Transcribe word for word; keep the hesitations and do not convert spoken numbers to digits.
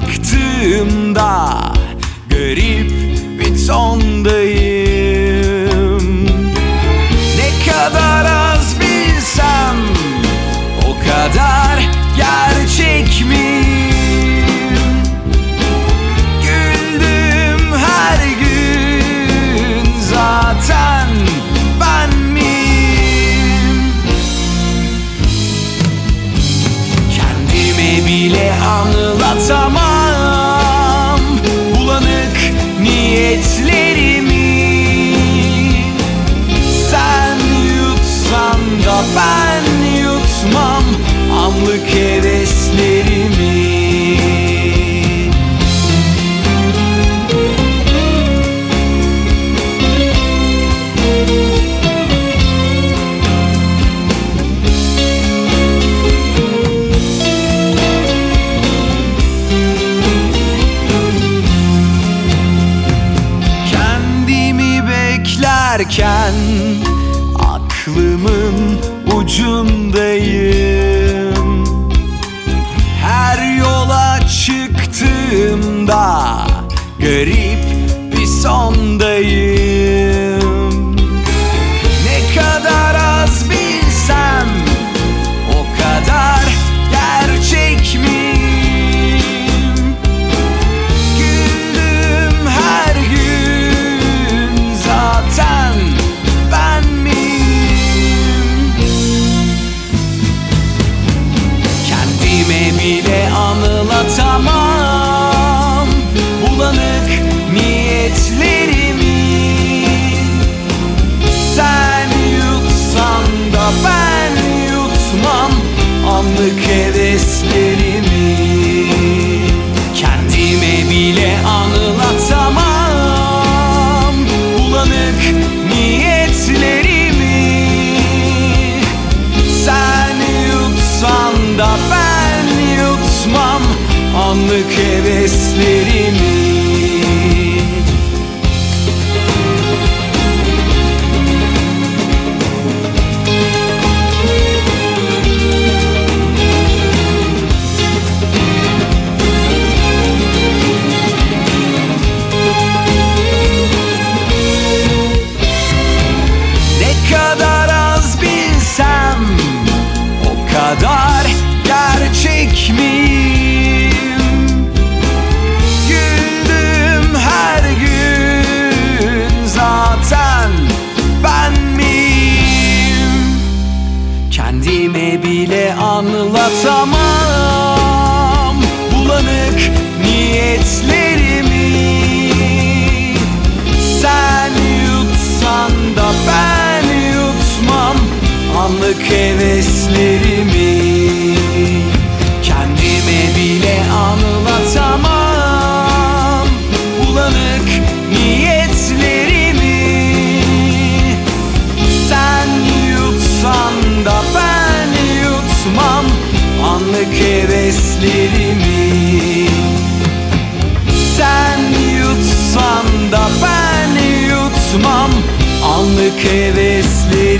çıktığımda garip bir tondayım. Ne kadar az bilsem o kadar gerçek miyim? Güldüm her gün, zaten ben miyim? Kendime bile anlatamam bulanık niyetlerimi. Sen yutsan da ben yutmam anlık heveslerimi. Beklerken aklımın ucundayım. Her yola çıktığımda garip bir sondayım. Ne kadar az bilsem o kadar gerçek miyim? Güldüm her gün, zaten ben miyim? Kendime bile anlatamam bulanık niyetlerimi. Sen yutsan da ben yutmam anlık heveslerimi. Kendime bile anlatamam bulanık niyetlerimi. Sen yutsan da ben yutmam anlık heveslerimi. Ne kadar az bilsem o kadar gerçek miyim? Güldüm her gün, zaten ben miyim? Kendime bile anlatamam bulanık niyetlerimi. Sen yutsan da ben yutmam anlık heveslerimi. Kendime bile anlatamam bulanık niyetlerimi. Sen yutsan da ben yutmam anlık heveslerimi. Sen yutsan da ben yutmam anlık heveslerimi.